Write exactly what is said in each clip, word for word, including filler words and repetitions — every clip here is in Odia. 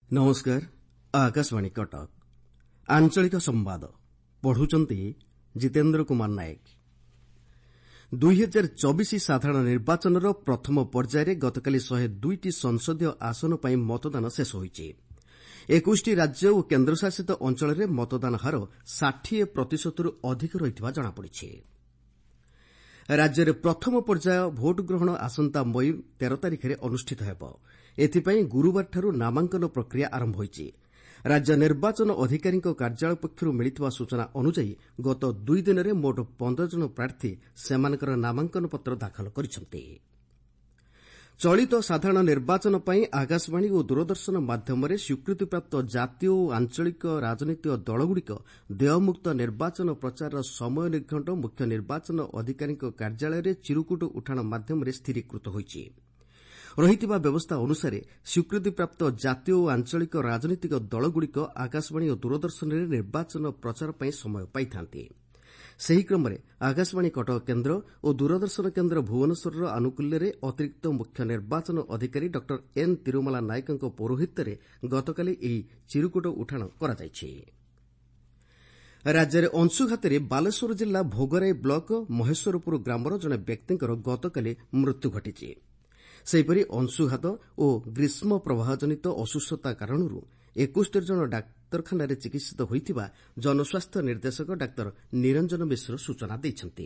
नमस्कार। आकाशवाणी कटक आंचलिक संवाद पढ़ुचंती जितेन्द्र कुमार नायक। दुई हजार चौबीस साधारण निर्वाचन प्रथम पर्यायर गतकाली शहे दुईटी संसदीय आसन पर मतदान शेष होईछि। एकुशटी राज्य और केन्द्रशासित अंचल में मतदान हार षाठिए प्रतिशतरू अधिक रही जनापड़ी। राज्य में प्रथम पर्याय भोट ग्रहण आसंता मई तेरह तारिख में अनुष्ठित होब। एथिपाई गुरुवारठारू नामांकन प्रक्रिया आरंभ होईछि। राज्य निर्वाचन अधिकारी कार्यालय पक्षरू मिलिଥିବା सूचना अनुसार गत दुई दिन में मोट पंद्रह जन प्रार्थी सेमानकर नामांकन पत्र दाखल करिसेंति। चलित साधारण निर्वाचन पर आकाशवाणी और दूरदर्शन माध्यम स्वीकृतिप्राप्त जातीय और आंचलिक राजनीतिक दलगुड़िक देयमुक्त निर्वाचन प्रचार समय निर्घंट मुख्य निर्वाचन अधिकारी कार्यालय चिरुकुट उठाण माध्यम स्थिरीकृत होईछि। रहिଥିବା व्यवस्था अनुसार स्वीकृतिप्राप्त जातीय और आंचलिक राजनीतिक दलगुड़िक आकाशवाणी और दूरदर्शन में निर्वाचन प्रचार पर समय पाइथांती। ସେହି କ୍ରମରେ ଆକାଶବାଣୀ କଟକ କେନ୍ଦ୍ର ଓ ଦୂରଦର୍ଶନ କେନ୍ଦ୍ର ଭୁବନେଶ୍ୱରର ଆନୁକୂଲ୍ୟରେ ଅତିରିକ୍ତ ମୁଖ୍ୟ ନିର୍ବାଚନ ଅଧିକାରୀ ଡ ଏନ୍ ତିରୁମଲା ନାୟକଙ୍କ ପୌରୋହିତ୍ୟରେ ଗତକାଲି ଏହି ଚିରୁକୁଟ ଉଠାଣ କରାଯାଇଛି। ରାଜ୍ୟରେ ଅଂଶୁଘାତରେ ବାଲେଶ୍ୱର ଜିଲ୍ଲା ଭୋଗରାଇ ବ୍ଲକ ମହେଶ୍ୱରପୁର ଗ୍ରାମର ଜଣେ ବ୍ୟକ୍ତିଙ୍କର ଗତକାଲି ମୃତ୍ୟୁ ଘଟିଛି। ସେହିପରି ଅଂଶୁଘାତ ଓ ଗ୍ରୀଷ୍ମ ପ୍ରବାହଜନିତ ଅସୁସ୍ଥତା କାରଣରୁ ଏକୋଇଶଟି ଜଣ ଡାକ୍ତରଖାନାରେ ଚିକିିିତ ହୋଇଥିବା ଜନସ୍ୱାସ୍ଥ୍ୟ ନିର୍ଦ୍ଦେଶକ ଡାକ୍ତର ନିରଞ୍ଜନ ମିଶ୍ର ସୂଚନା ଦେଇଛନ୍ତି।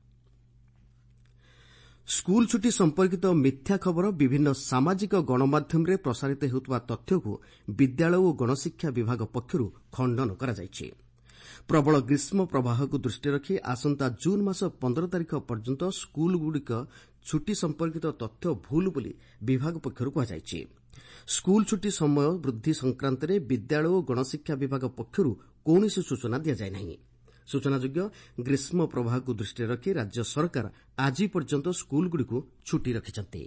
ସ୍କୁଲ ଛୁଟି ସମ୍ପର୍କିତ ମିଥ୍ୟା ଖବର ବିଭିନ୍ନ ସାମାଜିକ ଗଣମାଧ୍ୟମରେ ପ୍ରସାରିତ ହେଉଥିବା ତଥ୍ୟକୁ ବିଦ୍ୟାଳୟ ଓ ଗଣଶିକ୍ଷା ବିଭାଗ ପକ୍ଷରୁ ଖଣ୍ଡନ କରାଯାଇଛି। ପ୍ରବଳ ଗ୍ରୀଷ୍ମ ପ୍ରବାହକୁ ଦୃଷ୍ଟିରେ ରଖି ଆସନ୍ତା ଜୁନ୍ ମାସ ପନ୍ଦର ତାରିଖ ପର୍ଯ୍ୟନ୍ତ ସ୍କୁଲଗୁଡ଼ିକ ଛୁଟି ସମ୍ପର୍କିତ ତଥ୍ୟ ଭୁଲ୍ ବୋଲି ବିଭାଗ ପକ୍ଷରୁ କୁହାଯାଇଛି। ସ୍କୁଲ ଛୁଟି ସମୟ ବୃଦ୍ଧି ସଂକ୍ରାନ୍ତରେ ବିଦ୍ୟାଳୟ ଓ ଗଣଶିକ୍ଷା ବିଭାଗ ପକ୍ଷରୁ କୌଣସି ସୂଚନା ଦିଆଯାଇ ନାହିଁ। ସୂଚନାଯୋଗ୍ୟ ଗ୍ରୀଷ୍ମ ପ୍ରବାହକୁ ଦୃଷ୍ଟିରେ ରଖି ରାଜ୍ୟ ସରକାର ଆଜି ପର୍ଯ୍ୟନ୍ତ ସ୍କୁଲଗୁଡ଼ିକୁ ଛୁଟି ରଖିଛନ୍ତି।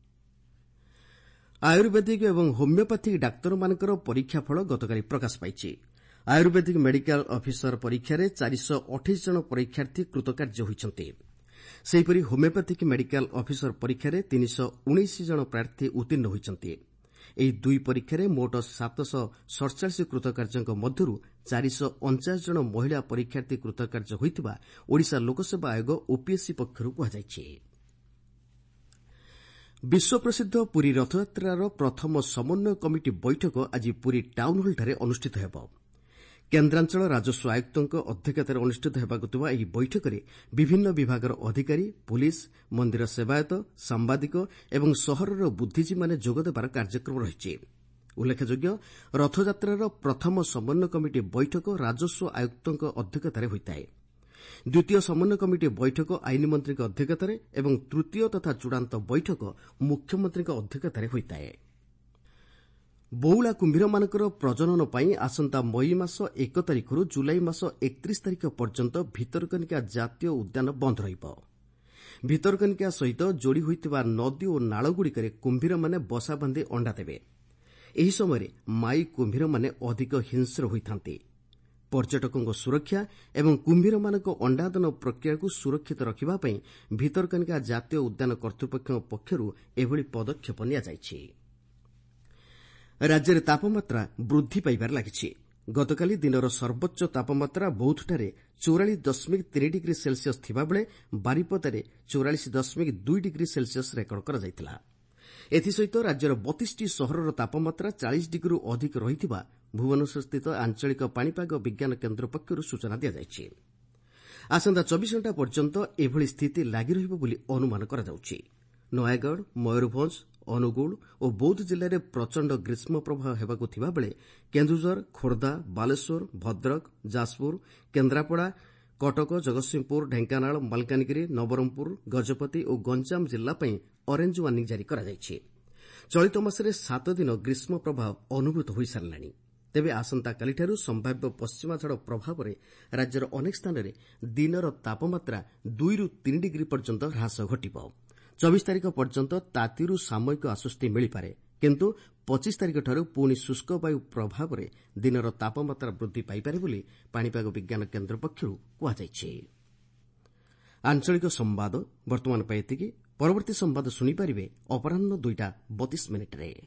ଆୟୁର୍ବେଦିକ ଏବଂ ହୋମିଓପାଥିକ ଡାକ୍ତରମାନଙ୍କର ପରୀକ୍ଷାଫଳ ଗତକାଲି ପ୍ରକାଶ ପାଇଛି। ଆୟୁର୍ବେଦିକ ମେଡିକାଲ ଅଫିସର ପରୀକ୍ଷାରେ ଚାରିଶହ ଅଠେଇଶ ଜଣ ପରୀକ୍ଷାର୍ଥୀ କୃତକାର୍ଯ୍ୟ ହୋଇଛନ୍ତି। ସେହିପରି ହୋମିଓପାଥିକ ମେଡିକାଲ ଅଫିସର ପରୀକ୍ଷାରେ ତିନିଶହ ଉଣେଇଶ ଜଣ ପ୍ରାର୍ଥୀ ଉତ୍ତୀର୍ଣ୍ଣ ହୋଇଛନ୍ତି। ଏହି ଦୁଇ ପରୀକ୍ଷାରେ ମୋଟ ସାତଶହ ସତଚାଳିଶ କୃତକାର୍ଯ୍ୟଙ୍କ ମଧ୍ୟରୁ ଚାରିଶହ ଅଣଚାଶ ଜଣ ମହିଳା ପରୀକ୍ଷାର୍ଥୀ କୃତକାର୍ଯ୍ୟ ହୋଇଥିବା ଓଡ଼ିଶା ଲୋକସେବା ଆୟୋଗ ଓପିଏସ୍ସି ପକ୍ଷରୁ କୁହାଯାଇଛି। ବିଶ୍ୱପ୍ରସିଦ୍ଧ ପୁରୀ ରଥଯାତ୍ରାର ପ୍ରଥମ ସମନ୍ୱୟ କମିଟି ବୈଠକ ଆଜି ପୁରୀ ଟାଉନ୍ହଲ୍ଠାରେ ଅନୁଷ୍ଠିତ ହେବ। କେନ୍ଦ୍ରାଞ୍ଚଳ ରାଜସ୍ୱ ଆୟୁକ୍ତଙ୍କ ଅଧ୍ୟକ୍ଷତାରେ ଅନୁଷ୍ଠିତ ହେବାକୁ ଥିବା ଏହି ବୈଠକରେ ବିଭିନ୍ନ ବିଭାଗର ଅଧିକାରୀ, ପୁଲିସ, ମନ୍ଦିର ସେବାୟତ, ସାମ୍ବାଦିକ ଏବଂ ସହରର ବୁଦ୍ଧିଜୀବୀମାନେ ଯୋଗଦେବାର କାର୍ଯ୍ୟକ୍ରମ ରହିଛି। ଉଲ୍ଲେଖଯୋଗ୍ୟ, ରଥଯାତ୍ରାର ପ୍ରଥମ ସମନ୍ୱୟ କମିଟି ବୈଠକ ରାଜସ୍ୱ ଆୟୁକ୍ତଙ୍କ ଅଧ୍ୟକ୍ଷତାରେ ହୋଇଥାଏ। ଦ୍ୱିତୀୟ ସମନ୍ୱୟ କମିଟି ବୈଠକ ଆଇନମନ୍ତ୍ରୀଙ୍କ ଅଧ୍ୟକ୍ଷତାରେ ଏବଂ ତୃତୀୟ ତଥା ଚୂଡ଼ାନ୍ତ ବୈଠକ ମୁଖ୍ୟମନ୍ତ୍ରୀଙ୍କ ଅଧ୍ୟକ୍ଷତାରେ ହୋଇଥାଏ। ବଉଳା କୁମ୍ଭୀରମାନଙ୍କର ପ୍ରଜନନ ପାଇଁ ଆସନ୍ତା ମଇ ମାସ ଏକ ତାରିଖରୁ ଜୁଲାଇ ମାସ ଏକତିରିଶ ତାରିଖ ପର୍ଯ୍ୟନ୍ତ ଭିତରକନିକା ଜାତୀୟ ଉଦ୍ୟାନ ବନ୍ଦ ରହିବ। ଭିତରକନିକା ସହିତ ଯୋଡ଼ି ହୋଇଥିବା ନଦୀ ଓ ନାଳଗୁଡ଼ିକରେ କୁମ୍ଭୀରମାନେ ବସା ବାନ୍ଧି ଅଣ୍ଡା ଦେବେ। ଏହି ସମୟରେ ମାଇ କୁମ୍ଭୀରମାନେ ଅଧିକ ହିଂସ୍ର ହୋଇଥାନ୍ତି। ପର୍ଯ୍ୟଟକଙ୍କ ସୁରକ୍ଷା ଏବଂ କୁମ୍ଭୀରମାନଙ୍କ ଅଣ୍ଡାଦାନ ପ୍ରକ୍ରିୟାକୁ ସୁରକ୍ଷିତ ରଖିବା ପାଇଁ ଭିତରକନିକା ଜାତୀୟ ଉଦ୍ୟାନ କର୍ତ୍ତୃପକ୍ଷଙ୍କ ପକ୍ଷରୁ ଏଭଳି ପଦକ୍ଷେପ ନିଆଯାଇଛି। ରାଜ୍ୟରେ ତାପମାତ୍ରା ବୃଦ୍ଧି ପାଇବାରେ ଲାଗିଛି। ଗତକାଲି ଦିନର ସର୍ବୋଚ୍ଚ ତାପମାତ୍ରା ବୌଦ୍ଧଠାରେ ଚଉରାଳିଶ ଦଶମିକ ତିନି ଡିଗ୍ରୀ ସେଲ୍ସିୟସ୍ ଥିବାବେଳେ ବାରିପଦାରେ ଚଉରାଳିଶ ଦଶମିକ ଦୁଇ ଡିଗ୍ରୀ ସେଲ୍ସିୟସ୍ ରେକର୍ଡ କରାଯାଇଥିଲା। ଏଥିସହିତ ରାଜ୍ୟର ବତିଶଟି ସହରର ତାପମାତ୍ରା ଚାଳିଶ ଡିଗ୍ରୀରୁ ଅଧିକ ରହିଥିବା ଭୁବନେଶ୍ୱରସ୍ଥିତ ଆଞ୍ଚଳିକ ପାଣିପାଗ ବିଜ୍ଞାନ କେନ୍ଦ୍ର ପକ୍ଷରୁ ସୂଚନା ଦିଆଯାଇଛି। ଆସନ୍ତା ଚବିଶ ଘଣ୍ଟା ପର୍ଯ୍ୟନ୍ତ ଏଭଳି ସ୍ଥିତି ଲାଗି ରହିବ ବୋଲି ଅନୁମାନ କରାଯାଉଛି। ନୟାଗଡ଼, ମୟୂରଭଞ୍ଜ, ଅନୁଗୁଳ ଓ ବୌଦ୍ଧ ଜିଲ୍ଲାରେ ପ୍ରଚଣ୍ଡ ଗ୍ରୀଷ୍ମ ପ୍ରବାହ ହେବାକୁ ଥିବାବେଳେ କେନ୍ଦୁଝର, ଖୋର୍ଦ୍ଧା, ବାଲେଶ୍ୱର, ଭଦ୍ରକ, ଯାଜପୁର, କେନ୍ଦ୍ରାପଡ଼ା, କଟକ, ଜଗତସିଂହପୁର, ଢେଙ୍କାନାଳ, ମାଲକାନଗିରି, ନବରଙ୍ଗପୁର, ଗଜପତି ଓ ଗଞ୍ଜାମ ଜିଲ୍ଲା ପାଇଁ ଅରେଞ୍ଜ ୱାର୍ଣ୍ଣିଂ ଜାରି କରାଯାଇଛି। ଚଳିତ ମାସରେ ସାତ ଦିନ ଗ୍ରୀଷ୍ମ ପ୍ରବାହ ଅନୁଭୂତ ହୋଇସାରିଲାଣି। ତେବେ ଆସନ୍ତାକାଲିଠାରୁ ସମ୍ଭାବ୍ୟ ପଶ୍ଚିମାଝଡ଼ ପ୍ରଭାବରେ ରାଜ୍ୟର ଅନେକ ସ୍ଥାନରେ ଦିନର ତାପମାତ୍ରା ଦୁଇରୁ ତିନି ଡିଗ୍ରୀ ପର୍ଯ୍ୟନ୍ତ ହ୍ରାସ ଘଟିବ। ଚବିଶ ତାରିଖ ପର୍ଯ୍ୟନ୍ତ ତାତିରୁ ସାମୟିକ ଆଶ୍ୱସ୍ତି ମିଳିପାରେ, କିନ୍ତୁ ପଚିଶ ତାରିଖଠାରୁ ପୁଣି ଶୁଷ୍କ ବାୟୁ ପ୍ରଭାବରେ ଦିନର ତାପମାତ୍ରା ବୃଦ୍ଧି ପାଇପାରେ ବୋଲି ପାଣିପାଗ ବିଜ୍ଞାନ କେନ୍ଦ୍ର ପକ୍ଷରୁ କୁହାଯାଇଛି। ଆଞ୍ଚଳିକ ସମ୍ବାଦ ବର୍ତ୍ତମାନ ପାଇଁ ଏତିକି। ପରବର୍ତ୍ତୀ ସମ୍ବାଦ ଶୁଣିପାରିବେ ଅପରାହ୍ନ ଦୁଇଟା ବତିଶ ମିନିଟ୍ରେ।